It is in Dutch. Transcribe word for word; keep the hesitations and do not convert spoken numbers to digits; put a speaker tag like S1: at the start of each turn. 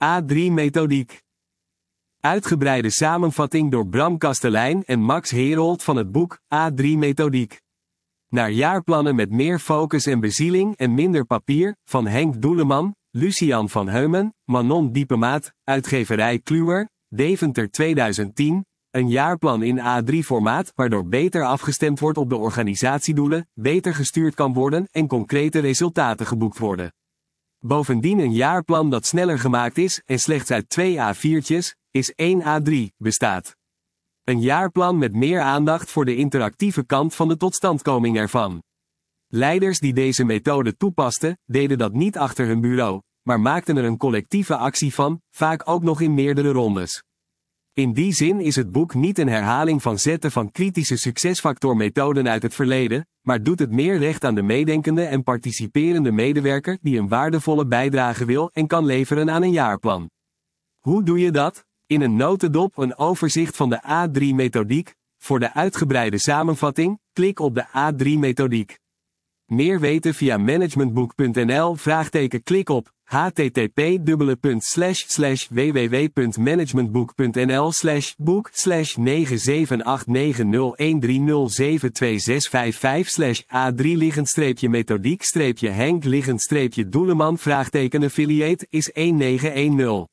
S1: A drie methodiek. Uitgebreide samenvatting door Bram Kastelein en Max Herold van het boek A drie methodiek. Naar jaarplannen met meer focus en bezieling en minder papier, van Henk Doeleman, Lucian van Heumen, Manon Diepemaat, uitgeverij Kluwer, Deventer tweeduizend tien, een jaarplan in A drie formaat waardoor beter afgestemd wordt op de organisatiedoelen, beter gestuurd kan worden en concrete resultaten geboekt worden. Bovendien een jaarplan dat sneller gemaakt is en slechts uit twee A viertjes, is één A drie, bestaat. Een jaarplan met meer aandacht voor de interactieve kant van de totstandkoming ervan. Leiders die deze methode toepasten, deden dat niet achter hun bureau, maar maakten er een collectieve actie van, vaak ook nog in meerdere rondes. In die zin is het boek niet een herhaling van zetten van kritische succesfactormethoden uit het verleden, maar doet het meer recht aan de meedenkende en participerende medewerker die een waardevolle bijdrage wil en kan leveren aan een jaarplan. Hoe doe je dat? In een notendop een overzicht van de A drie methodiek. Voor de uitgebreide samenvatting, klik op de A drie methodiek. Meer weten via managementboek punt n l vraagteken klik op h t t p slash slash w w w punt managementboek punt n l slash boek slash negen zeven acht negen nul een drie nul zeven twee zes vijf vijf slash A drie liggend streepje methodiek streepje Henk liggend streepje Doeleman vraagteken affiliate is een negen een nul.